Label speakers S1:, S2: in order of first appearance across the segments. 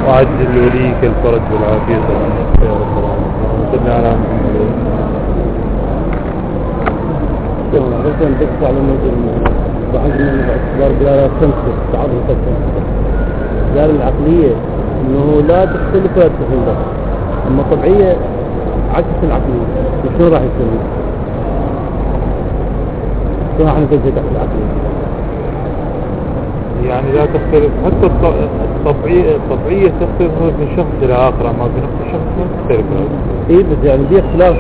S1: وعجل وليك الفرج والعافية يا رب العالمين. صل على محمد.
S2: رسم بس على بعض من باعتبار بلا تنسف تعرض التنسف قال العقلية انه لا تختلف ولا تختلف، اما طبيعية عكس العقلية. شنو راح يسوي؟ شنو راح نفسر تحت العقلية؟
S1: يعني لا تختلف، حتى الطبيعية تختلف من شخص إلى آخر، ما في نفس الشخص ما تختلف.
S2: إيه بس يعني دي اختلاف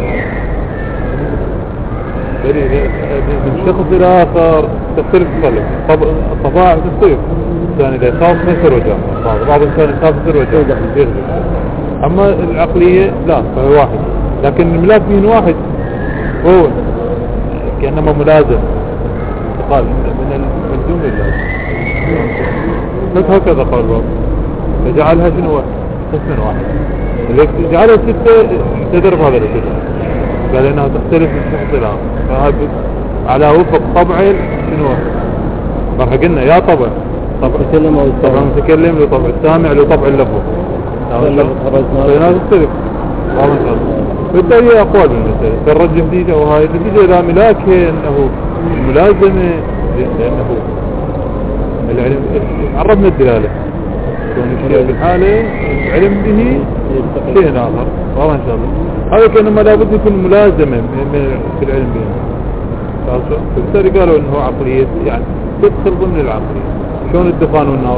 S1: من شخص إلى آخر تختلف. الطباع تختلف. الإنسان إذا يخاف ما يصير وجه، بعض الإنسان يخاف يصير وجه يغلب. أما العقلية لا، فهو واحد، لكن الملاك فيه واحد هو كأنما ملازم قال من دون اللازم. بس هكذا قال الباب، فجعلها شنو قسم واحد، اللي جعلها ستة تدرب هذا الشيء، قال انها تختلف من شخص الى اخر. فهذا على وفق طبع شنو مرة قلنا يا طبع طبع متكلم له طبع السامع له طبع اللفظ، فهنا تختلف. بالتالي اقوال بالمسألة فالرجح دي وهاي النتيجة الى ملاكه انه الملازمة، لانه العلم عرفنا الدلالة كون الشيء بالحالة العلم به شيء آخر. والله إن شاء الله هذا كأنما لابد يكون ملازمة في العلم به. فبالتالي قالوا إنه عقلية يعني تدخل ضمن العقلية. شلون الدخان والنار؟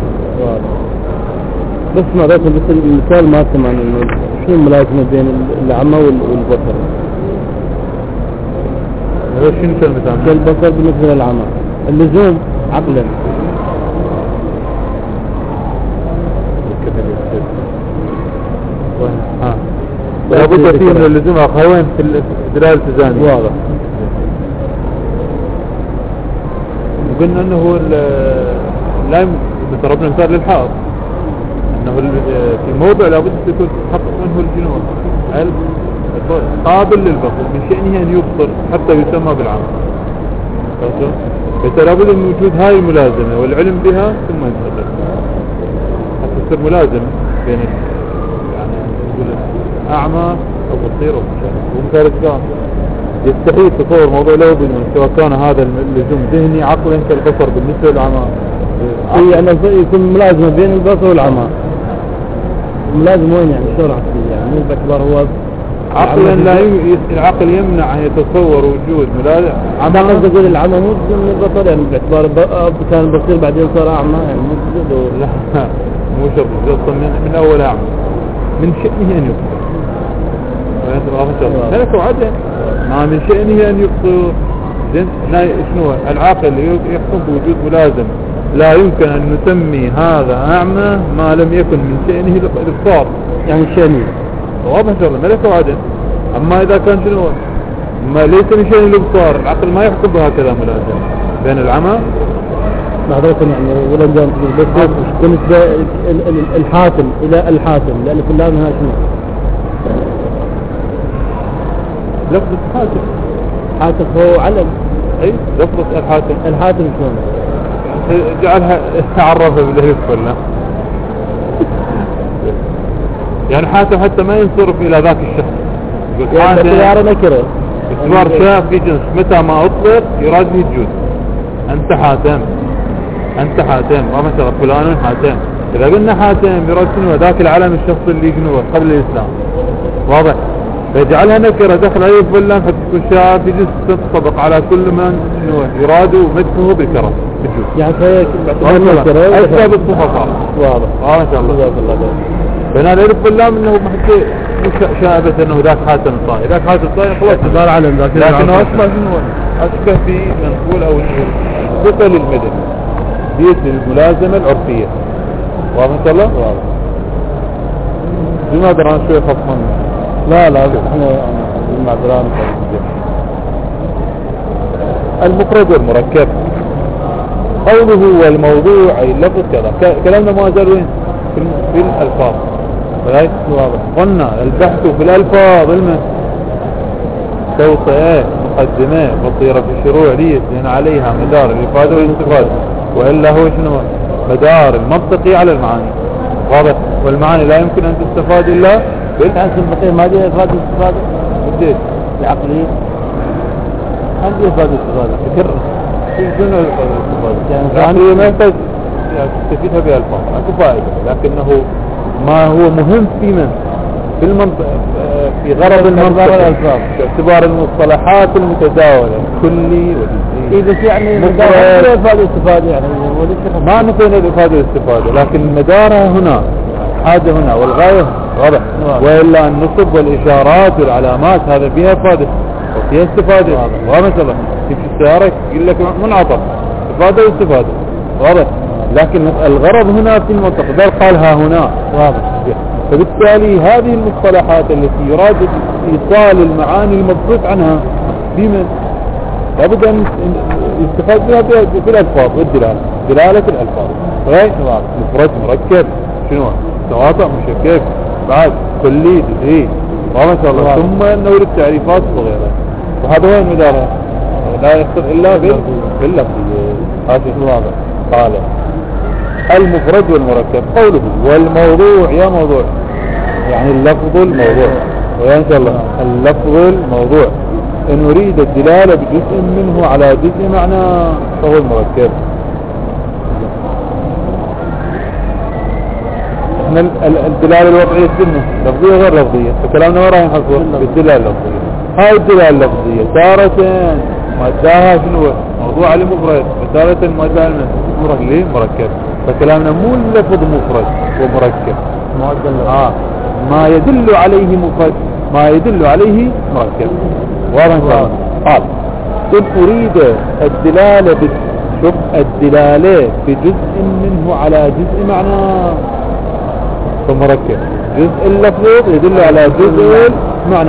S2: بس ما بس المثال ما سمعنا إنه شو الملازمة بين العمى والبصر؟
S1: هذا شنو المثال؟
S2: البصر بالنسبة للعمى اللزوم عقلا.
S1: لابد فيه من اللزوم أخوين في دلالة التزامي واضح. وقلنا أنه لا ضربنا مثال للحائط، أنه في موضع لابد يكون تحقق منه الجنون قابل للبصر من شأنه أن يبصر حتى يسمى بالعمل. فلابد من وجود هاي الملازمة والعلم بها ثم ينتقل حتى تصير ملازم بين أعمى أو بصير أو مشاهد. ومثال الثاني يستحيل تصور موضوع لو سواء كان هذا اللزوم ذهني عقلا كالبصر بالنسبة للعمى.
S2: أي أنه يكون ملازمة بين البصر والعمى. ملازم وين يعني شو راح تصير يعني مو باعتبار هو
S1: عقلا لا العقل يمنع أن يتصور وجود ملازم.
S2: عم تقول العمى مو من البصر يعني باعتبار كان بصير بعدين صار أعمى يعني مو
S1: لا مو شرط من أول أعمى من شأنه أن يبصر. هلك وعدم ما من شأنه أن يبصر. شنو العاقل يحكم بوجود ملازم لا يمكن أن نسمي هذا أعمى ما لم يكن من شأنه الإبصار
S2: يعني شأنه
S1: واضح إن شاء الله ملك وعدم. أما إذا كان شنو ما ليس من شأنه الإبصار العقل ما يحكم بهكذا ملازم بين العمى
S2: معذرة يعني ولا نجام بس بالنسبة الحاتم إلى الحاتم لأن كلها منها شنو
S1: لفظ الحاتم.
S2: حاتم هو علم.
S1: أي لفظ الحاتم
S2: شلون
S1: جعلها عرفها بالالف ولا يعني حاتم حتى ما ينصرف إلى ذاك الشخص.
S2: يعني باعتبار نكرة
S1: باعتبار شيء في جنس متى ما أطلق يراد به الجود. أنت حاتم ما مثلا فلان حاتم. إذا قلنا حاتم يراد شنو ذاك العلم الشخص اللي جنوه قبل الإسلام واضح. فيجعلها نكرة دخل أي فلان حتى تكون شيء في جنس تنطبق على كل من شنو يراد مدحه بالكرم بالجود.
S2: يعني هيك باعتبار
S1: أسباب الصفة واضح إن شاء الله. بنا الألف واللام إنه محكي شابة إنه ذاك حاتم الصائر ذاك حاتم الصائر خلاص
S2: اعتبار علم ذاك
S1: لكنه أصلا شنو أشبه في نقول أو صفة للمدن بيت الملازمة العرفية واضح إن شاء الله. لماذا دران شوي خصما
S2: لا احنا المعذران
S1: المفرد والمركب قوله والموضوع أي اللفظ كذا كلامنا ما زال وين في الألفاظ. قلنا البحث في الألفاظ توصية مقدمة بصيرة في الشروع ليس لأن عليها مدار الإفادة والاستفادة وإلا هو شنو مدار المنطقي على المعاني واضح. والمعاني لا يمكن أن تستفاد إلا
S2: بالحس الفقيه ما دي إفادة استفادة
S1: بالدين
S2: العقلية عندي إفادة استفادة
S1: فكر شنو الاستفادة؟
S2: يعني
S1: العقلية ما يحتاج تستفيدها بألفاظ أكو فائدة، لكنه ما هو مهم في من في المنطق في غرض المنطق باعتبار المصطلحات المتداولة كلي وجزئي.
S2: بس يعني
S1: مفرد
S2: إفادة استفادة يعني
S1: ما نفينا الإفادة والاستفادة، لكن مدارها هنا حاجة هنا والغاية واضح. وإلا النصب والإشارات والعلامات هذا فيها إفادة وفيها استفادة. ومثلا في السيارة يقول لك منعطف إفادة واستفادة واضح، لكن الغرض هنا في المنطق بل قالها هنا واضح. فبالتالي هذه المصطلحات التي يراد إيصال المعاني المبحوث عنها بمن لابد أن يستفاد بها بالألفاظ والدلالة، دلالة الألفاظ غير مفرد مركب شنو تواطؤ مشكك بعد كلي جزئي ما شاء الله. ثم نورد التعريفات وغيرها، وهذا وين مدارها لا يخطر إلا باللفظ. هذا واضح. قال المفرد والمركب قوله والموضوع يا موضوع يعني اللفظ الموضوع، وإن شاء الله اللفظ الموضوع إن أريد الدلالة بجزء منه على جزء معنى فهو المركب. احنا الدلالة الوضعية السنة لفظية غير لفظية، فكلامنا ما راح ينحصر بالدلالة اللفظية. هاي الدلالة اللفظية تارة ماداها شنو موضوع المفرد، وتارة ماداها مركب. فكلامنا مو اللفظ مفرد ومركب ما يدل عليه مفرد ما يدل عليه مركب. قال إن أريد الدلالة شوف الدلالة بجزء منه على جزء معنى فمركب. جزء اللفظ يدل على جزء معنى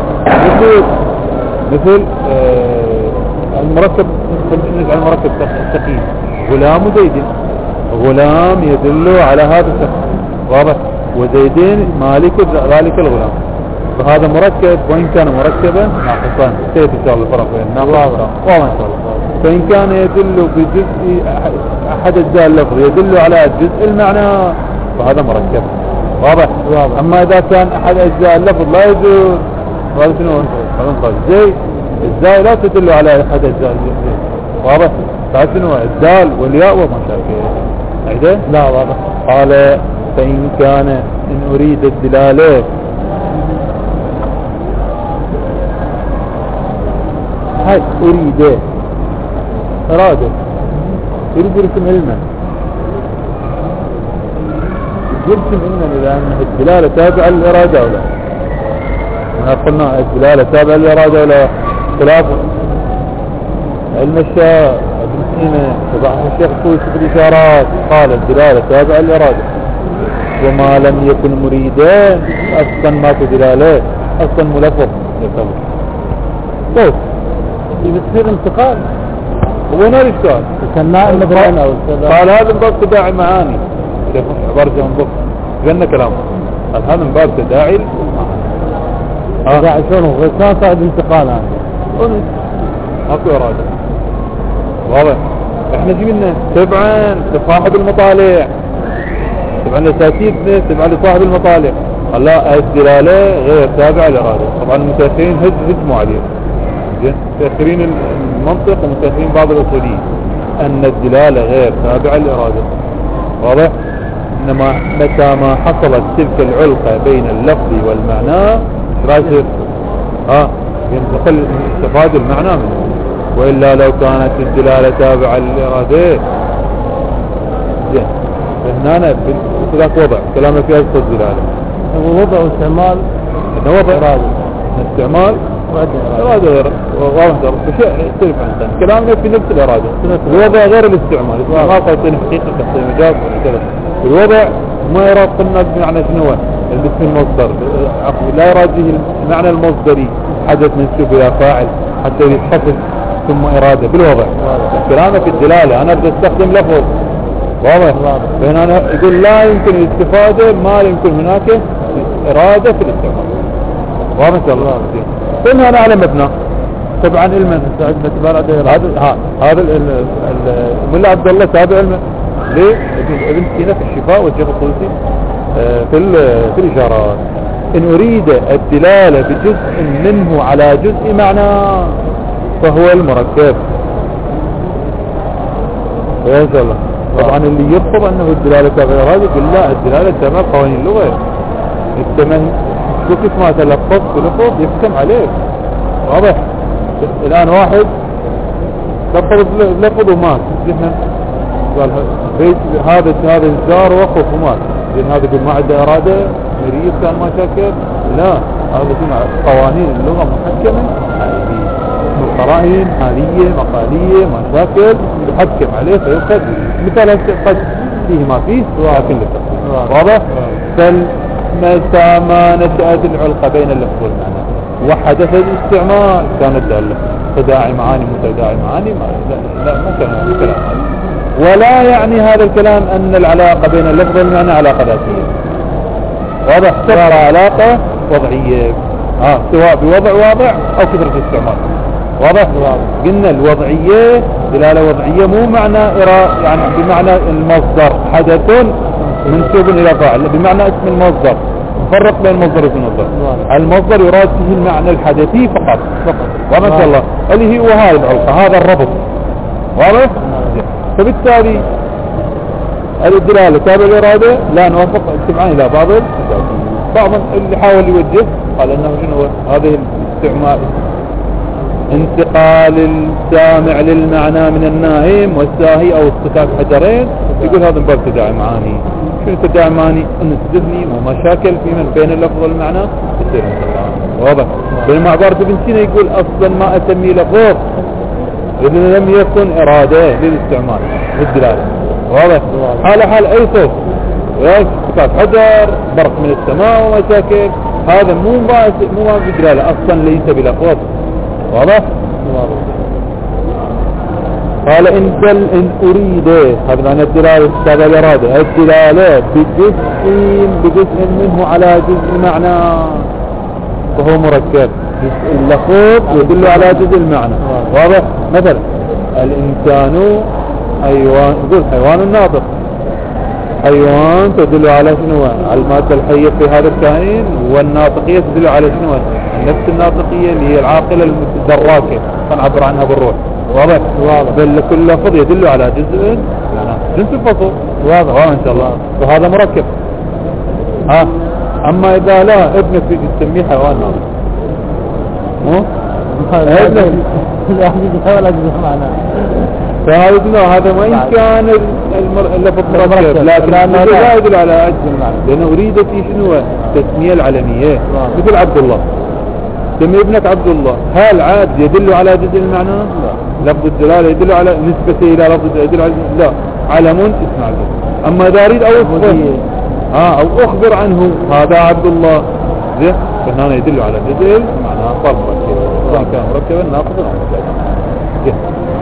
S1: مثل المركب. نجعل المركب ثقيل غلام وزيد. غلام يدل على هذا الشخص واضح، وزيدين مالك ذلك الغلام، فهذا مركب. وإن كان مركبا ناقصان سيد إن شاء الله فرق بيننا واضح إن شاء الله. فإن كان يدل بجزء أحد أجزاء اللفظ يدل على جزء المعنى فهذا مركب واضح. أما إذا كان أحد أجزاء اللفظ لا يدل هذا شنو زي الزاي لا تدل على أحد أجزاء اللفظ واضح. فشنو الدال والياء وما شابه لا واضح. قال فإن كان إن أريد الدلالة هاي أريد إرادة يريد يرسم علما يرسم علما إذا أن الدلالة تابعة للإرادة أو لا. ما قلنا الدلالة تابعة للإرادة أو لا خلاف علم الشاء ابن سينا تبع الشيخ الكويس في الإشارات قال الدلالة تابعة للإرادة وما لم يكن مريدا أصلا ما دلالة أصلا ملفظ يصبر. طيب يصير انتقال وين الاشكال؟ النائم مثلا قال هذا من باب تداعي المعاني شيخ عبارة من ضبط قلنا كلامه هذا من باب تداعي المعاني. تداعي شنو غير صاحب انتقال هذا اكو إرادة واضح. احنا جبنا تبعا لصاحب المطالع تبعا لتأكيد تبعا لصاحب المطالع. قال لا الدلالة غير تابعة للإرادة. طبعا المتأخرين هجموا عليه متأخرين المنطق ومتأخرين بعض الأصوليين أن الدلالة غير تابعة للإرادة واضح. إنما متى ما حصلت تلك العلقة بين اللفظ والمعنى راسل ينتقل استفاد المعنى منه. وإلا لو كانت الدلالة تابعة للإرادة زين فهنا بذاك وضع كلامنا في هذا الدلالة وضع واستعمال وضع إرادة استعمال إرادة غير واضح بشيء يختلف عن ثاني. كلامنا في نفس الإرادة الوضع غير الاستعمال. الاستعمال قيتين حقيقة تحصيل مجاز وكذا. الوضع ما يراد قلنا بمعنى شنو الاسم المصدر لا يراد به المعنى المصدري حدث منسوب إلى فاعل حتى يتحفظ ثم إرادة بالوضع. كلامنا في الدلالة أنا بدي استخدم لفظ واضح فهنا يقول لا يمكن الاستفادة ما يمكن هناك إرادة في الاستعمال واضح إن شاء الله. قلنا أنا على مبنى طبعا علما هذا ملا عبد الله تابع علما ليه ابن سينا في الشفاء والشيخ الطوسي في الإشارات. إن أريد الدلالة بجزء منه على جزء معنى فهو المركب. يا الله. طبعا اللي يفرض أنه الدلالة غير هذه يقول لا، الدلالة تمام قوانين اللغة، التمام شو كيف ما تلفظ بلفظ يحكم عليك. واضح؟ الآن واحد لفظ ومات، قال هذا الجار وقف ومات، لأن هذا يقول ما عنده إرادة، مريض كان ما شاكر. لا، هذا قوانين اللغة محكمة حالية، قرائن حالية مقالية مشاكل يحكم عليه فيؤخذ. مثال قد فيه ما فيه لكن للتقديم. واضح؟ فمتى ما نشأت العلاقة بين اللفظ والمعنى وحدث الاستعمال كانت دالة تداعي معاني متداعي معاني لا مو كلام هذا. ولا يعني هذا الكلام أن العلاقة بين اللفظ والمعنى علاقة ذاتية. واضح؟ تبقى علاقة وضعية سواء بوضع واضع أو كثرة استعمال. واضح؟ قلنا الوضعية دلالة وضعية مو معنى يعني بمعنى المصدر حدث منسوب إلى فاعل، بمعنى اسم المصدر. فرق بين المصدر واسم المصدر. المصدر يراد به المعنى الحدثي فقط. وما شاء الله اللي هو هاي العلاقة، هذا الربط. واضح؟ فبالتالي الدلالة تابع الإرادة لا نوافق اجتماعا إلى بعض اللي حاول يوجه قال أنه شنو هذه الاستعمال انتقال السامع للمعنى من النائم والساهي أو اصطكاك حجرين، يقول هذا من باب تداعي معاني. شنو تداعي معاني؟ أن تذهني ومشاكل في من بين اللفظ والمعنى يصير انتقال. واضح؟ بينما عبارة ابن سينا يقول أصلا ما أسمي لفظ إذا لم يكن إرادة للاستعمال للدلالة. واضح؟ حال أي صوت اصطكاك حجر، برق من السماء ومشاكل، هذا مو ما بدلالة أصلا ليس بلفظ. واضح؟ قال إن أريد هذا معنى الدلالة تابع الإرادة، الدلالة بجزء منه على جزء معنى فهو مركب. جزء اللفظ يدل على جزء المعنى. واضح؟ مثلا الإنسان حيوان، يقول حيوان ناطق، حيوان تدل على شنو؟ على المادة الحية في هذا الكائن، والناطقية تدل على شنو؟ نفس الناطقية اللي هي العاقلة الدراكة نعبر عنها بالروح. واضح؟ بل كل لفظ يدل على جزء جنس الفصل. واضح ان شاء الله. وهذا مركب. اما اذا لا ابنك تسميه حيوان ناطق ابنك فهذا وإن كان اللفظ مركب لكن لا يدل على عجز المعنى، لأنه أريد في شنو؟ تسمية العلمية. مثل عبد الله، سمي ابنك عبد الله، هل عاد يدل على جزء المعنى؟ لا. لفظ الدلالة يدل على نسبة إلى لفظ يدل على لا، علم اسم عبد. أما إذا أريد أو أخبر عنه هذا عبد الله فهنا يدل على جزء المعنى فرق سواء كان مركبا ناقصا أو مزاجا.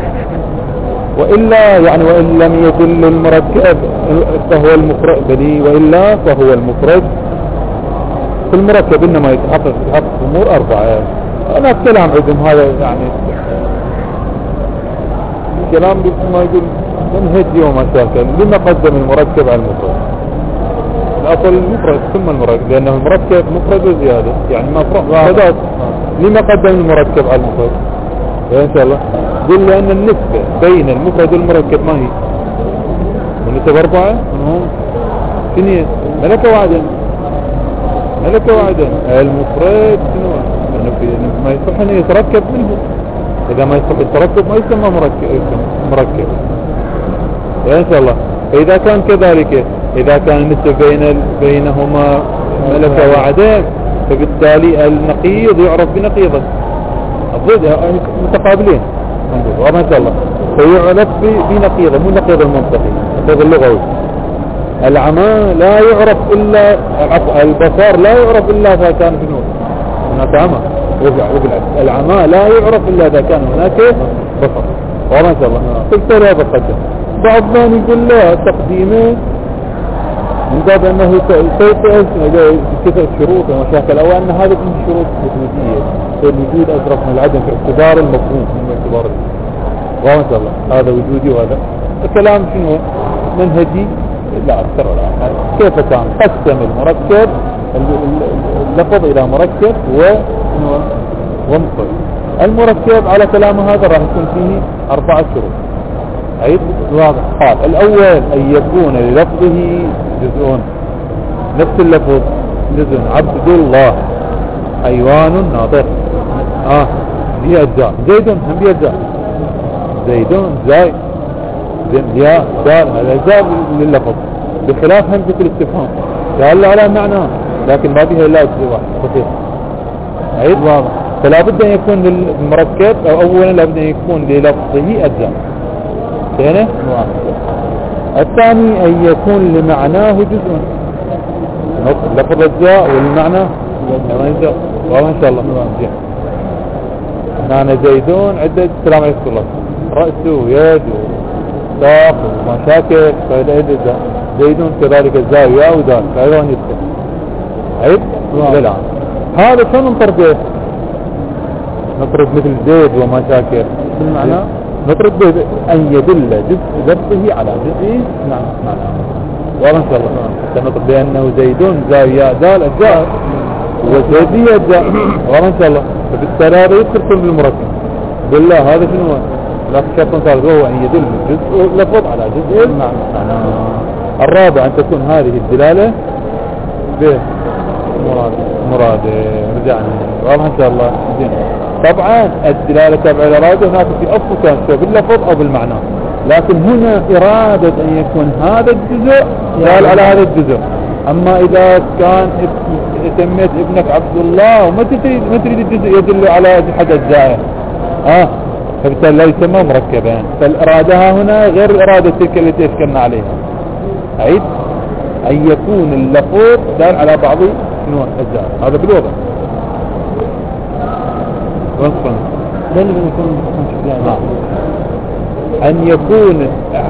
S1: وإلا يعني وإن لم يدل المركب فهو المفرد بني، وإلا فهو المفرد. في المركب إنما يتحقق أمور 4. أنا الكلام عندهم هذا يعني كلام ما يقول من هدي ومشاكل. لما قدم المركب على المفرد؟ الأصل المفرد ثم المركب، لأنه المركب مفرد وزيادة يعني مفرد. لما قدم المركب على المفرد؟ إن شاء الله قل لأن النسبة بين المفرد والمركب ما هي النسبة 4 شنو؟ ملكة واحدة. المفرد شنو؟ ما يصح أن يتركب منه. إذا ما يصح التركب ما يسمى مركب. إن شاء الله. فإذا كان كذلك، إذا كان النسبة بينهما ملكة واحدة فبالتالي النقيض يعرف بنقيضه الضد متقابلين. وما شاء الله فيعرف بنقيضه، مو نقيض المنطقي، نقيض اللغوي. العمى لا يعرف إلا البصر لا يعرف إلا إذا كان في نور هناك عمى، العمى لا يعرف إلا إذا كان هناك بصر. وما شاء الله فبالتالي هذا قدم. بعض من يقول لا تقديمه من باب أنه كثرة شروط ومشاكل، أو أن هذا من الشروط الوجودية، الوجود أشرف من العدم في اعتبار المفهوم من اعتبار وما شاء الله هذا وجودي. وهذا الكلام شنو؟ منهجي لا أكثر ولا أقل. كيف كان قسم المركب اللفظ إلى مركب ومفرد. المركب على كلام هذا راح يكون فيه 4 شروط. عيد واضح. قال الأول أن يكون للفظه جزء، نفس اللفظ جزء. عبد الله حيوان ناطق، هي أجزاء. زيد هم هي أجزاء، زيدون زايد يا دال، هذا أجزاء لللفظ، بخلاف همزة الاستفهام دال على معنى لكن ما بها إلا جزء واحد بسيط. عيد واضح. فلا بد أن يكون للمركب أو أولا لا بد أن يكون للفظه أجزاء. ثاني الثاني أن يكون لمعناه جزء، لفظ أجزاء والمعنى أجزاء. واضح إن شاء الله. معنى زيدون عدة السلام عليكم الله، رأسه يد وساق ومشاكل فهذا أجزاء. زيدون كذلك الزاوية ودال فهذا يذكر. عيد الآن هذا شو نطرده؟ نطرد مثل زيد ومشاكل بالمعنى، نطرد به أن يدل جزء لفظه على جزء معنى. واضح إن شاء الله. نطرد بأنه زيدون زاوية دال أجزاء وزيدية أجزاء. واضح إن شاء الله. فبالتالي هذا يذكر كل بالمركب بالله. هذا شنو؟ لكن شرط ثالث وهو أن يدل جزء لفظ على جزء معنى. الرابع أن تكون هذه الدلالة به مراد. رجعنا. واضح إن شاء الله. طبعا الدلالة تبع الإرادة هناك في أصل كان سواء باللفظ أو بالمعنى، لكن هنا إرادة أن يكون هذا الجزء دال على هذا الجزء. أما إذا كان سميت ابنك عبد الله وما تريد الجزء يدل على أحد أجزائه فبالتالي لا يسمى مركبا. فالإرادة هنا غير الإرادة تلك التي اشكلنا عليها. عيد أن يكون اللفظ دال على بعض أجزاء. هذا بالوضع أن يكون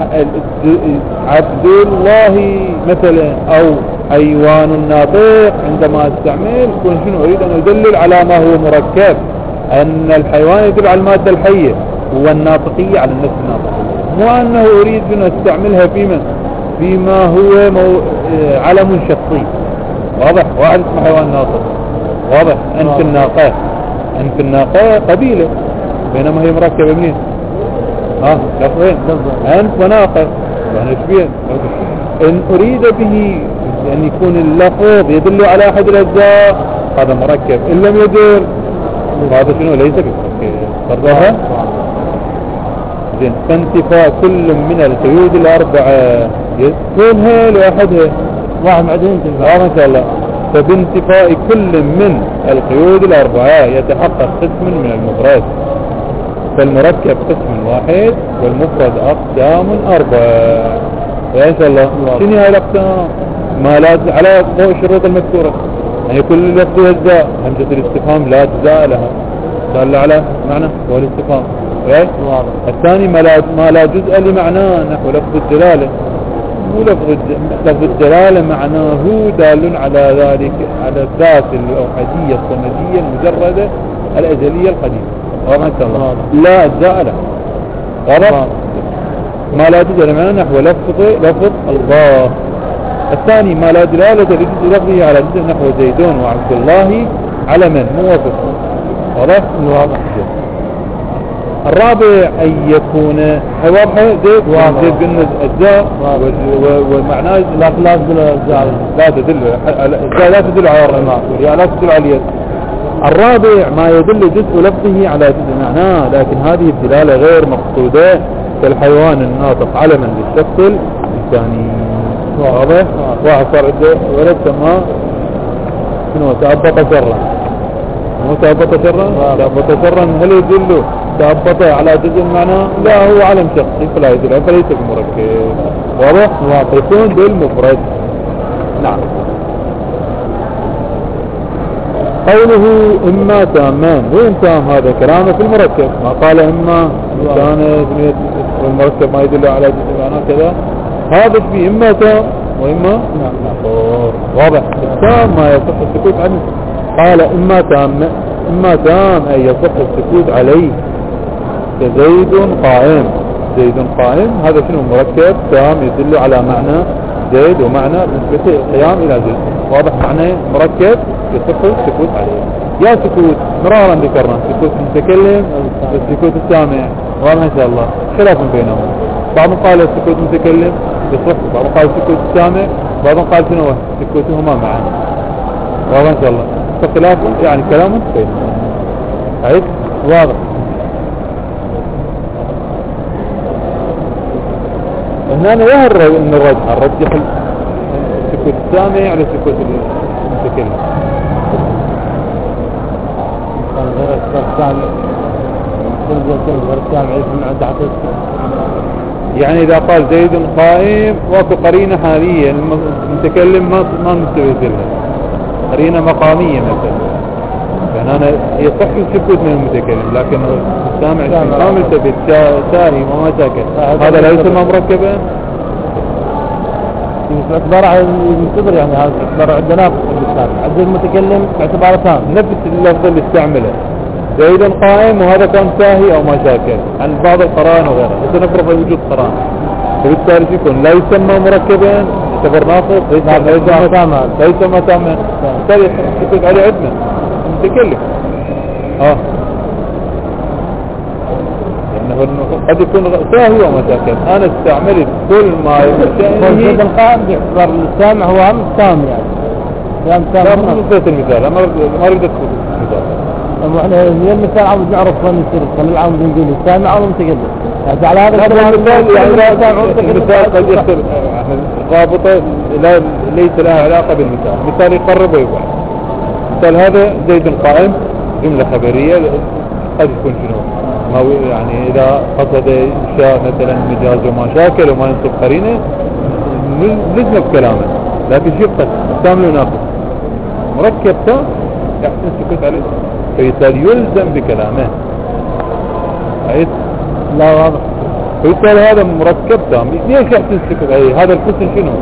S1: عبد الله مثلا أو حيوان ناطق، عندما استعمل يكون شنو أريد أن يدلل على ما هو مركب، أن الحيوان يدل على المادة الحية والناطقية على النفس الناطقية، مو أنه أريد أن استعملها فيما هو علم شخصي. واضح. واحد اسمه حيوان ناطق. واضح. أنف الناقة، أنف الناقة قبيلة بينما هي مركبة منين؟ لفظين أنف وناقة يعني شبيه. إن أريد به أن يكون اللفظ يدل على أحد الأجزاء هذا مركب، إن لم يدل هذا شنو ليس بمركب. زين. فانتفاء كل من القيود الأربعة يكونها لأحدها واحد معدين إن شاء الله. فبانتفاء كل من القيود الأربعة يتحقق قسم من المفرد. فالمركب قسم واحد والمفرد أقسام 4. إن شاء الله. شنو هاي الأقسام؟ ما لازم على ضوء الشروط المذكورة، يعني كل لفظ أجزاء. همزة الاستفهام لا أجزاء لها دل على معنى هو الاستفهام. الثاني ما لا جزء لمعناه نحو لفظ الدلالة. مو لفظ الدلالة معناه دال على ذلك على الذات الأوحدية الصمدية المجردة الأزلية القديمة. واضح الله. لا أجزاء له. واضح. ما لا جزء لمعناه نحو لفظ الله. الثاني ما لا دلالة لجزء لفظه على جزء نحو زيدون وعبد الله على من موافق. واضح. الرابع أن يكون واضحة زيد قلنا أجزاء ومعناه لا تدل على الرماء لا تدل على اليد. الرابع ما يدل جزء لفظه على جزء معناه، لكن هذه الدلالة غير مقصودة كالحيوان الناطق علما للشخص الإنساني. واضح. واحد صار عنده ولد سماه شنو تأبط شرا. مو تأبط شرا. تأبط شرا هل يدل تأبط على جزء معناه؟ لا، هو علم شخصي فلا يدل فليس بمركب. واضح. يكون بالمفرد. نعم. قوله إما تامان، وين تام؟ هذا كلامه في المركب. ما قال إما كان المركب ما يدل على جزء معناه كذا. هذا فيه إما تام وإما واضح. التام ما يصح السكوت عنه. قال إما تام أي يصح السكوت عليه كزيد قائم. زيد قائم هذا شنو مركب تام يدل على معنى زيد ومعنى نسبة قيام إلى زيد. واضح معناه مركب يصح السكوت عليه. يا سكوت مرارا ذكرنا سكوت المتكلم والسكوت السامع، واضح إن شاء الله خلاف بينهم. بعضهم قال سكوت المتكلم يصح، بعضهم قال سكوت السامع، بعضهم قال شنو سكوتهما معا، واضح إن شاء الله. فخلاف يعني كلام بينهم. عيد واضح. هنا يهر ان الرجح السكوت السامع على سكوت المتكلم.
S2: غير السامع غير السامع يسمع تحت.
S1: يعني اذا قال زيد قائم وفي قرينة حالية المتكلم ما مستوي لها قرينة مقامية مثلا، يعني أنا يصح السكوت من المتكلم، لكن السامع ما ملتفت ساهي وما ساكت، هذا لا يسمى مركبا.
S2: باعتبار المنتظر يعني هذا باعتبار عندنا بالسامع، عند المتكلم باعتباره سامع.
S1: نفس اللفظ اللي استعمله زيد قائم وهذا كان ساهي أو ما ساكت عن بعض القرائن وغيرها، بس نفرض وجود قرائن، فبالتالي يكون لا يسمى مركبا يعتبر ناقص، لا يسمى سامع، بالتالي يسكت عليه عندنا متكلم. لأنه قد يكون ساهي وما ساكت. أنا استعملت كل ما يمشي
S2: القائم باعتبار السامع هو هم سامع يعني.
S1: لا مصدت المثال، ما ريد أدخل المثال.
S2: احنا هي المثال عاوز نعرف وين يصير كل عاوز نقول السامع او المتكلم. يعني على هذا
S1: المثال يعني المثال قد يختلف رابطة ليس لها علاقة بالمثال. مثال يقرب ويبعد. مثال هذا زيد قائم جملة خبرية قد يكون شنو يعني إذا قصد إنشاء مثلا مجاز وما شاكل وما ينصب قرينه لزم بكلامه، لكن شيء قد كامل يناقض مركب تام يحسن السكوت عليه، فبالتالي يلزم بكلامه. عيد
S2: لا واضح.
S1: فبالتالي هذا مركب تام ليش يحسن السكوت عليه؟ هذا الحسن شنو؟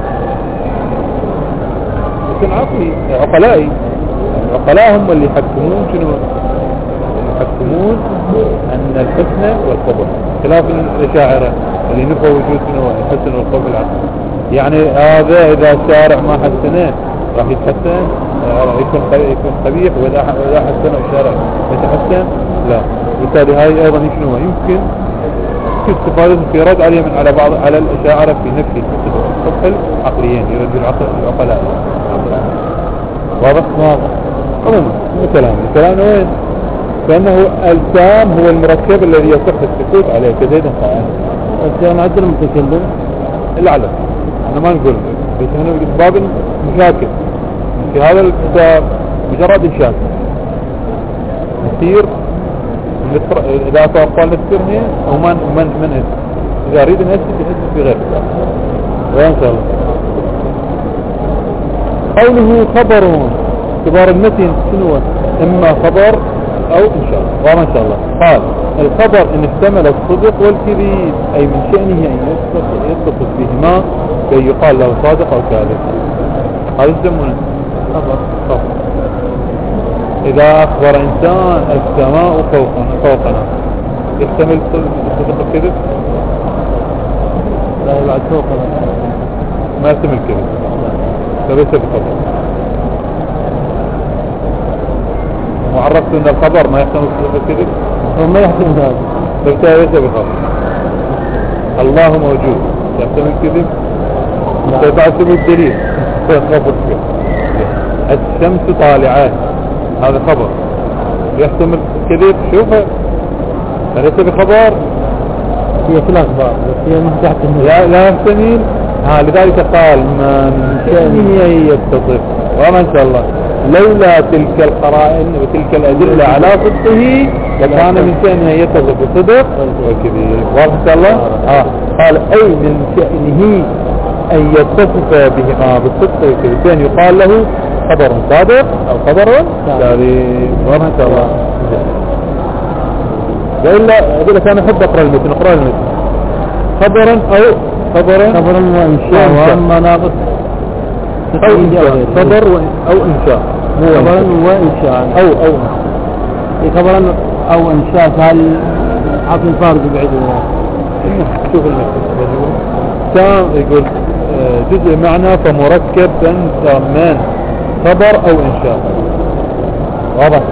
S1: حسن عقلي عقلائي. العقلاء هم اللي يحكمون شنو؟ يحكمون أن الحسن والقبح، خلاف الأشاعرة اللي نفوا وجود شنو الحسن والقبح العقل. يعني هذا إذا الشارع ما حسنه راح يتحسن، يكون قبيح، وإذا حسن الشارع يتحسن لا. بالتالي هاي أيضا شنو يمكن استفادة في رد عليهم على بعض على الأشاعرة في نفي الحسن والقبح العقليين، يرد العقلاء. واضح؟ عموما الكلام وين؟ فإنه التام هو المركب الذي يصح السكوت عليه كزيد قائم.
S2: التام عند المتكلم
S1: الأعلى. أنا ما نقول بس هنا باب مشاكل في هذا الكتاب، مجرد إنشاء نسير إذا أقوال نسير هنا أو من هنا إذا أريد أن أسد في غير كتاب وإن شاء الله. قوله خبر كبار المتن شنو؟ إما خبر أو إنشاء، وما شاء الله. قال الخبر إن احتمل الصدق والكذب، أي من شأنه أن يتصف بهما كي يقال له صادق أو كاذب. هذا يسمونه خبر. إذا أخبر إنسان السماء فوقنا يحتمل الصدق والكذب؟
S2: لا يبعد فوقنا
S1: ما يحتمل الكذب، فليس بخبر. وعرفت ان الخبر ما يحتمل الكذب
S2: وما يحتمل هذا،
S1: فبالتالي ليس بخبر. الله موجود يحتمل الكذب؟ فبعث الدليل خبر فيه. الشمس طالعة هذا خبر يحتمل الكذب، شوفه فليس بخبر.
S2: هي كل اخبار بس هي ما تحتمل،
S1: لا يحتمل. لذلك قال من شأنه يتصف. وما ان شاء الله لولا تلك القرائن وتلك الأدلة على صدقه لكان من شأنه يتصف بالصدق والكذب. واضح ان شاء الله. قال أي من شأنه أن يتصف بهما بالصدق والكذب، بأن يقال له خبر صادق أو خبر كاذب. واضح ان شاء الله. وإلا كان أحب أقرأ المتن. خبرا أو خبرا
S2: وإنشاء وأما ناقص
S1: خبر أو إنشاء،
S2: خبرا وإنشاء
S1: أو
S2: خبرا أو إنشاء. هل عطي الفارق بعيد؟
S1: شوف المثل كان يقول جزء معنى فمركب من خبر او انشاء. واضح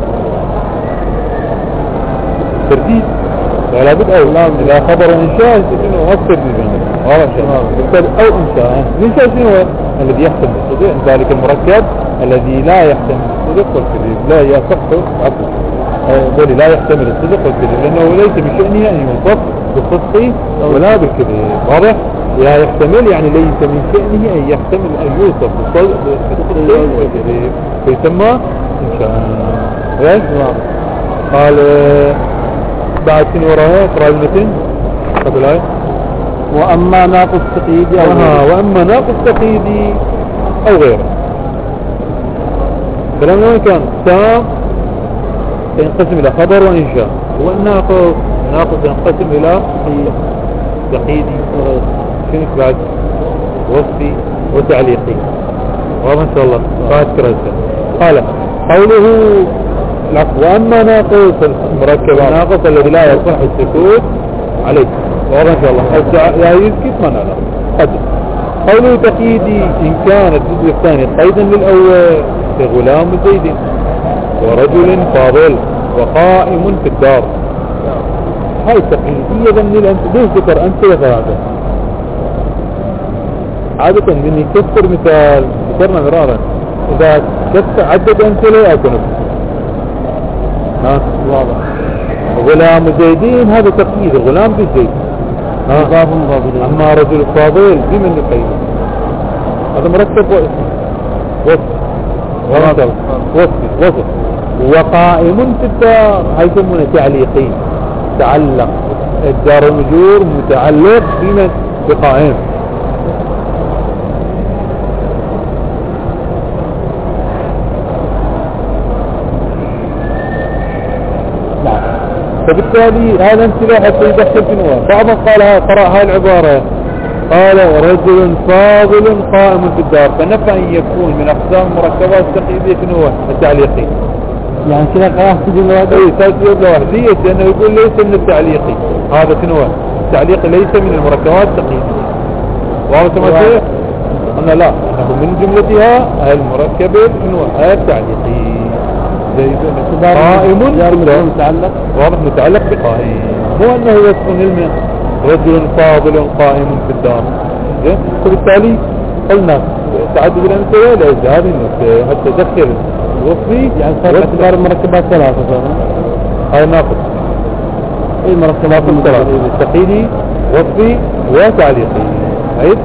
S1: ترتيب لا بد او لا اذا خبر انشاء شنو اكثر من واضح شنو او انشاء. الانشاء شنو هو؟ الذي يحتمل الصدق، ذلك المركب الذي لا يحتمل الصدق والكذب، لا يصح عفوا لا يحتمل الصدق والكذب لانه ليس بشأنه ان يوصف بالصدق ولا بالكذب. واضح؟ لا يحتمل يعني ليس من شأنه ان يحتمل ان يوصف بالصدق والكذب فيسمى انشاء. ليش؟ قال بعد شنو وراها؟ اقرأ المتن قبل هاي.
S2: واما ناقص تقييدي او
S1: واما ناقص تقييدي او غيره. كلامنا وين كان؟ تام ينقسم الى خبر وانشاء، والناقص ينقسم الى تقييدي شنو بعد؟ وصفي وتعليقي. واضح ان شاء الله. قال قوله واما ناقص المركب ناقص الذي لا يصح السكوت عليه. واضح ان شاء الله. يا يسكت من لا قدر. قوله تقييدي ان كان الجزء الثاني قيدا للاول كغلام زيد ورجل فاضل وقائم في الدار. هاي تقييدية ذني انت ليش ذكر امثله ثلاثه؟ عادة من يكسر مثال ذكرنا مرارا اذا عدد امثله يكون
S2: واضح.
S1: غلام زيدين هذا تقييد الغلام بالزيد مضاف مضاف. اما رجل فاضل بمن يقيد؟ هذا مركب وصف. وقائم في الدار هاي يسمونه تعليقي، تعلق الدار المجور متعلق بمن؟ بقائم. فبالتالي هذا امثله حتى يدخل في نوع. بعضهم قرأ هاي العبارة قال رجل فاضل قائم في الدار، فنفى ان يكون من اقسام المركبات التقييدية شنو هو؟ التعليقي.
S2: يعني كذا قرأت
S1: اي تجربة لوحده ليش؟ لانه يقول ليس من التعليقي. هذا شنو هو؟ التعليقي ليس من المركبات التقييدية. واضح ما شيء؟ قلنا لا انه من جملتها المركبة شنو هو؟ التعليقي. قائم
S2: متعلق.
S1: واضح متعلق بقائم، مو انه يسكن علم رجل فاضل قائم في الدار. فبالتالي قلنا تعدد الامثله ليس هذه النقطه حتى تدخل الوصفي
S2: يعني صار اعتبار المركبات ثلاثه.
S1: هاي ناقص
S2: اي مركبات
S1: ثلاثه تقييدي وصفي وتعليقي. عيد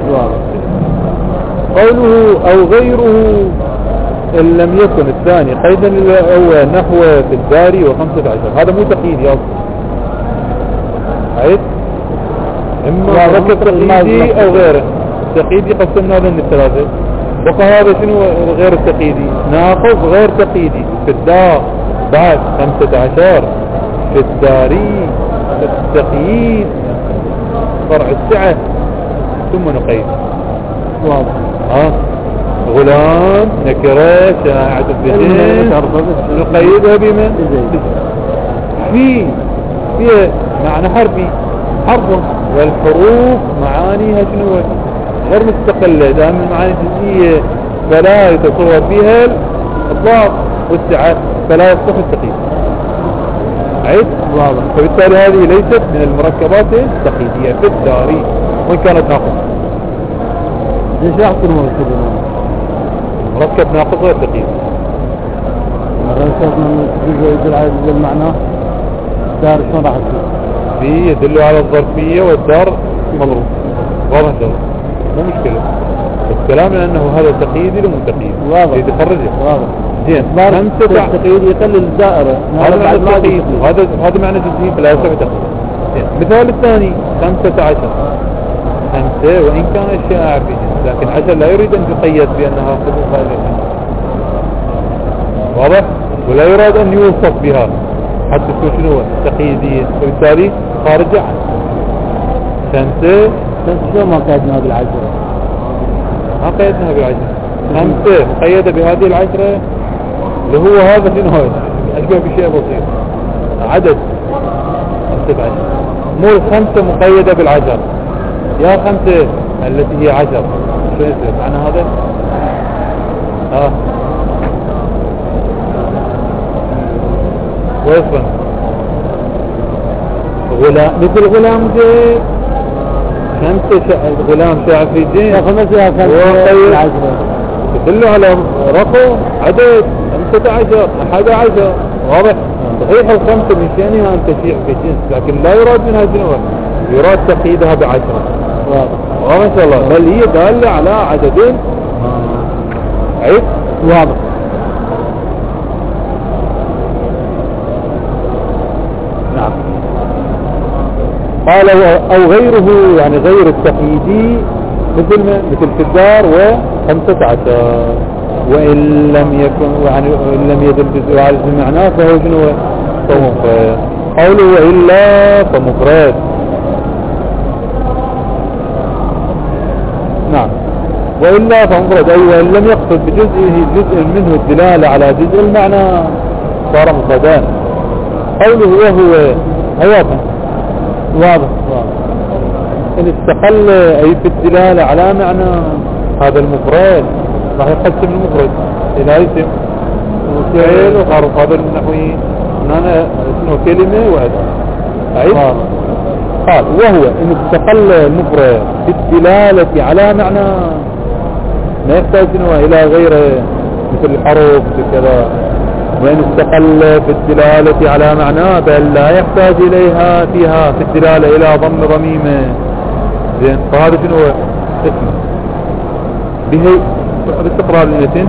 S1: قوله او غيره إن لم يكن الثاني قيدا للأول نحو في الدار و15 هذا مو تقييد يا أصلا. عيد إما مركب تقييدي أو غيره. تقييدي قسمنا لنا الثلاثة. بقى هذا شنو غير التقييدي؟ ناقص غير تقييدي في الدار بعد 15 في الداري التقييد فرع السعة ثم نقيد. واضح. غلام نكرة شائعة البدين نقيدها بمن؟ في معنى حرفي حرف، والحروف معانيها شنو؟ غير مستقلة، دائما معاني جزئية فلا يتصور فيها الإطلاق والسعة فلا يصح التقييد. عيد واضح. فبالتالي هذه ليست من المركبات التقييدية في الداري وإن كانت ناقصة.
S2: ليش يحصل
S1: مركب ناقص غير تقييد؟
S2: مرة يدل على المعنى دار شلون راح تصير؟
S1: في يدل على الظرفية والدار مضروب. واضح ده مو مشكلة، بس كلامنا انه هذا تقييدي لو مو تقييدي.
S2: واضح.
S1: يتخرجه.
S2: واضح.
S1: زين.
S2: التقييد يقلل الدائرة.
S1: هذا معنى جزئي فلا يصح تقييد. مثال الثاني 15 5 وإن كان الشائع في جنس، لكن 10 لا يريد أن يقيد بأنها خطوط هذه الجنس. واضح؟ ولا يراد أن يوصف بها حتى تكون شنو تقييدية، فبالتالي خارجة عنه. 5
S2: شو ما قيدناها بالعشرة؟
S1: ما قيدناها بالعشرة. 5 مقيدة بهذه العشرة اللي هو هذا شنو هذا؟ أشبه بشيء بسيط. عدد 15 مو 5 مقيدة بالعشرة. يا 5 التي هي 10 شو يصير معنى هذا؟ ويصبن غلام مثل غلام زين 5 غلام شعفيجين
S2: 5
S1: تدل على رقم عدد 15 11 واضح. صحيح ال5 مشانها أن تشيع في جنس لكن لا يراد منها جنوة يراد تقييدها ب10 واضح إن شاء الله بل هي دالة على عددين عيد
S2: واضح.
S1: نعم. قال أو غيره يعني غير التقييدي مثل في الدار و15 وإن لم يكن يعني إن لم يدل جزء على معناه فهو شنو فمفرد. قوله وإلا فمفرد. نعم وإلا فمفرد أي وإن لم يقصد بجزئه جزء منه الدلالة على جزء المعنى صار مفردان. قوله وهو هياتا واضح. إن استقل أي في الدلالة على معنى هذا المفرد راح يقسم المفرد إلى اسم وفعل وحرف. هذا النحوي هنا اسمه كلمة وأداة. أعيد قال وهو إن استقل المفرد في الدلالة على معنى ما يحتاج إلى غيره مثل الحروف كذا. وإن استقل في الدلالة على معنى بل لا يحتاج إليها فيها في الدلالة إلى ضم ضميمه زين فهذا شنو اسمه به باستقرار النتن.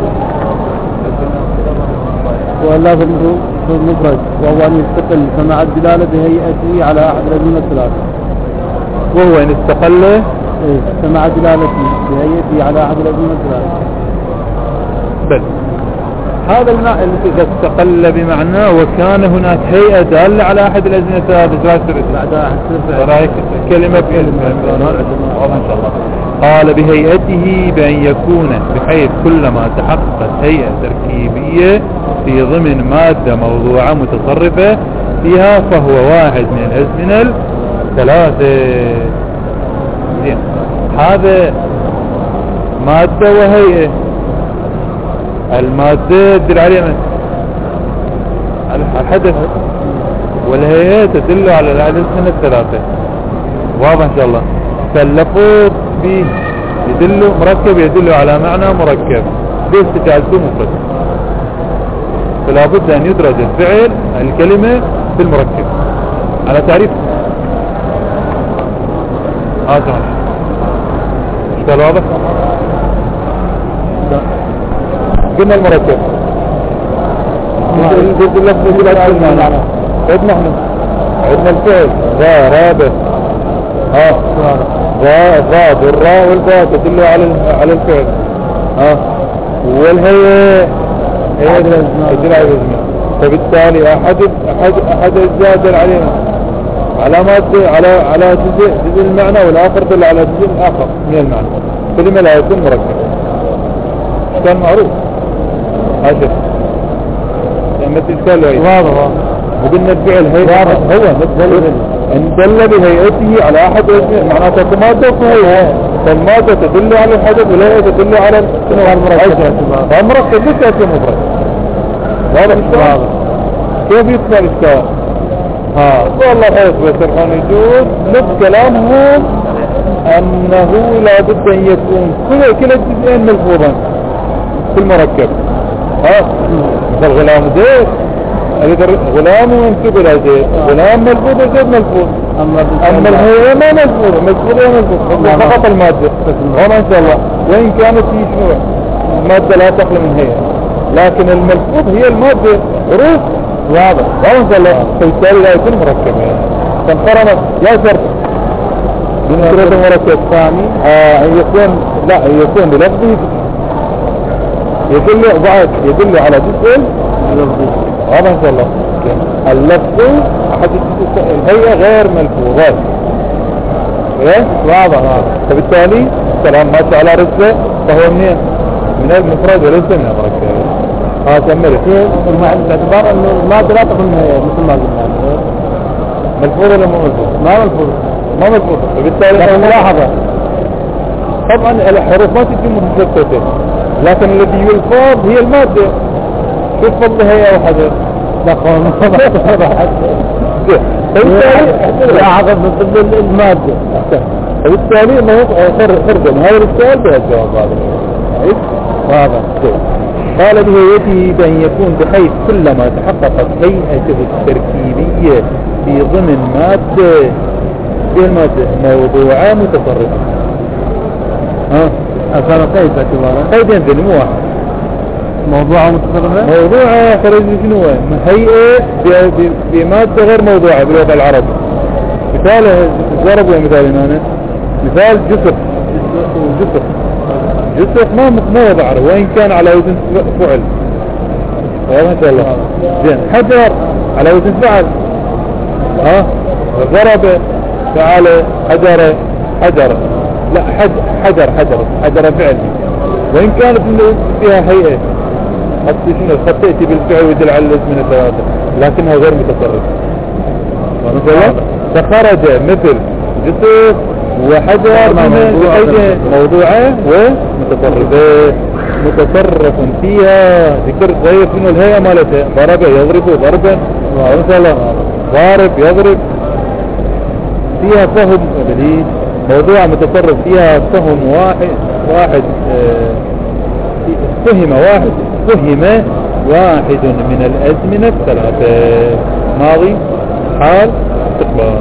S2: ولا في المفرد وهو أن يستقل فمع الدلالة بهيئته على أحد الأزمنة الثلاثة.
S1: وهو إن استقل
S2: فمع دلالته بهيئته على أحد الأزمنة الثلاثة.
S1: بل هذا المعنى إذا استقل بمعنى وكان هناك هيئة دالة على أحد الأزمنة الثلاثة بعد كلمة إن شاء الله. قال بهيئته بأن يكون بحيث كلما تحققت هيئة تركيبية في ضمن مادة موضوعة متصرفة فيها فهو واحد من الأزمنة الثلاثة. زين هذا مادة وهيئة. المادة تدل على الحدث والهيئة تدل على الأزمنة الثلاثة. واضح إن شاء الله. فاللفظ فيه يدل مركب يدل على معنى مركب ليس تجعلته مفرد فلا بد أن يدرج الفعل الكلمة في المركب على تعريف. سمع اشكال واضح. قلنا المركب قلت اللفظ يدل على المعنى. عندنا الفعل ذا رابط ضاد والراء والباء تدل على الفعل والهيئة تدل على الاسم. فبالتالي احد اجزاء دل علينا على جزء المعنى والاخر دل على جزء اخر من المعنى. كلمة لا يكون مركب كان معروف هذا لما تتكلم واضح. وقلنا الفعل هيئة هو ان دل بهيئته على احد معناته مادة فهي فالمادة تدل على الحدث والهيئة تدل على المركب ليس يكون مفرد. واضح كيف يطلع الاشكال؟ والله حيث بسرحان يجوز نفس كلامهم انه لا بد ان يكون كل الجزئين ملفوظا في المركب. مثل غلام زيت غلام منسوب الى زيت غلام ملفوظ زيت ملفوظ. اما الهيئة ما ملفوظة فقط المادة هنا ان شاء الله. وان كانت في شنو المادة لا تخلو من هيئة لكن الملفوظ هي المادة حروف واضح ان شاء الله. فبالتالي لا يكون مركب فانقرنت يا شرط بالنسبة المركب الثاني يكون بلفظه يدل على جزء واضح ان شاء الله. اللفظ احد الهيئة غير ملفوظات واضح. فبالتالي الكلام ماشي على رسله فهو من المفرد وليس من المركب. كمل باعتبار انه المادة لا تكون مثل ما قلنا ملفوظ ولا مو ملفوظ؟ ما ملفوظ. فبالتالي ملاحظة طبعا الحروف ما تجي متشتتة، لكن الذي يلفظ هي المادة. شوف فضلها يا وحدة
S2: بالتالي المادة.
S1: فبالتالي ما هو خرجا هذا السؤال ده الجواب هذا واضح. قال بهيئته بأن يكون بحيث كلما تحققت هيئته التركيبية في ضمن مادة موضوعة متصرفة.
S2: كان قيد باعتباره
S1: قيد ينزل مو واحد.
S2: موضوعة متصرفة،
S1: موضوعة خرج شنو هيئة بمادة غير موضوعة بالوضع العربي. مثال ضرب مثال هنا، مثال جسر. جسر ما وضع عربي وإن كان على وزن فعل. ما شاء الله. زين حجر على وزن فعل. ضرب فعل حجر لا حجر فعل، وإن كانت فيها هيئة قد تأتي بالفعل ويدل على الاسم من الثلاثة لكنها غير متصرفة. مثلا فخرج مثل جسر وحجر موضوعة ومتصرفة. متصرف فيها ذكر غير شنو الهيئة مالتها. ضرب يضرب ضربا، مثلا ضارب يضرب. فيها فهم بديل، موضوع متصرف فيها فهم واحد فهم واحد من الأزمنة الثلاثة: ماضي، حال، استقبال.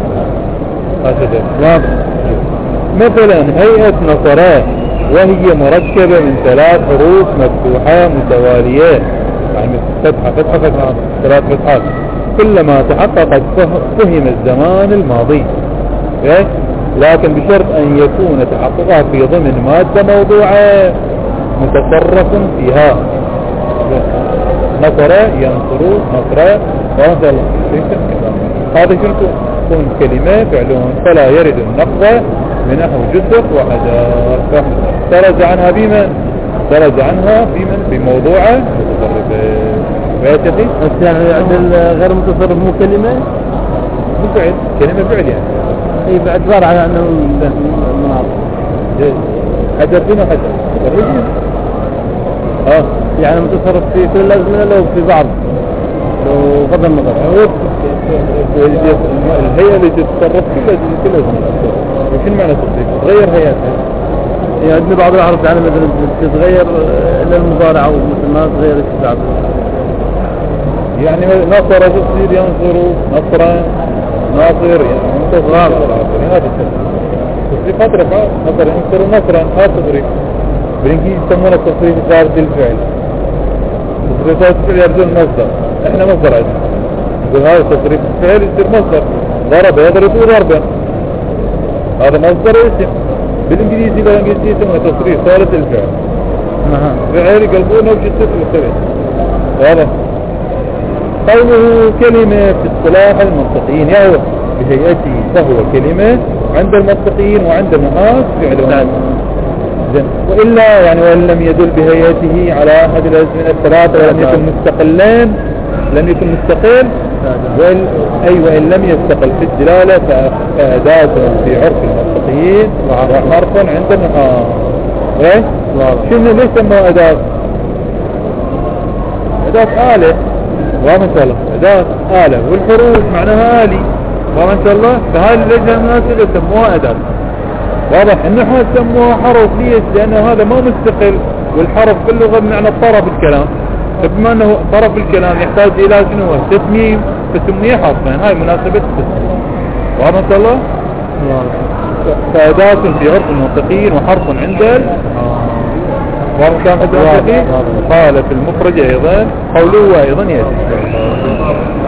S1: هكذا. مثلا هيئة نصرات وهي مركبة من 3 حروف مفتوحة متوالية، يعني فتحة 3 فتحات. كلما تحققت فهم الزمان الماضي، لكن بشرط أن يكون تحققها في ضمن مادة موضوعة متصرف فيها. نصر ينصر نصر وانزل. هذا شنو تكون كلمة فعلون فلا يرد النقض من نحو جسر وحجر. درج عنها بمن بموضوعة متصرفة. فاتقي
S2: يعني غير متصرف مو كلمة
S1: بفعل، كلمة فعل يعني.
S2: اي باعتبار على انه مناطق
S1: حجر بنا حجر
S2: يعني متصرف في كل الازمنه لو في بعض لو بغض النظر.
S1: الهيئة اللي تتصرف كل ازمنه. وشو معنى تصريف؟ تغير هيئتها.
S2: يعني بعض الأحرف يعني مثلا تتغير للمضارع او مثل ما تغير الكتاب.
S1: يعني نصر تصير ينصر نصرا ناصر يعني منتصر. هذا تصريفات رفع نصر ينصر نصرا. هذا تصريف بالانجليزي يسمونه تصريف خارج الفعل. تصريفات الفعل يرجو المصدر. احنا مصدر عندنا نقول هذا تصريف الفعل يصير مصدر. ضرب يضرب ضربا، هذا مصدر اسم. بالانجليزي يسمونه تصريف ثالث الفعل. فعل يقلبونه بجسد وسبب. هذا قوله كلمة في اصطلاح المنطقيين يهو بهيئته فهو كلمة عند المنطقيين وعند الناس فعل. وإلا يعني وإن لم يدل بهيئته على أحد الأزمنة الثلاثة ولم يكن مستقلين لم يكن مستقل وإن لم يستقل في الدلالة فأداة في عرف المنطقيين وحرف عند الناس. شنو ليش سموه أداة؟ أداة آلة وما شاء الله. أداة آلة والحروف معناها آلي وما شاء الله. فهذه ليش الناس يسموها أداة. واضح النحو سموها حرف. ليش؟ لأنه هذا ما مستقل، والحرف باللغة بمعنى طرف الكلام. فبما أنه طرف الكلام يحتاج إلى شنو تسميم، فسميه حرفين. هاي مناسبة التسميم. وما شاء الله. فأداة في عرف المنطقيين وحرف عند واركان المنطقي. قال في المخرج أيضا قوله أيضا يأتي.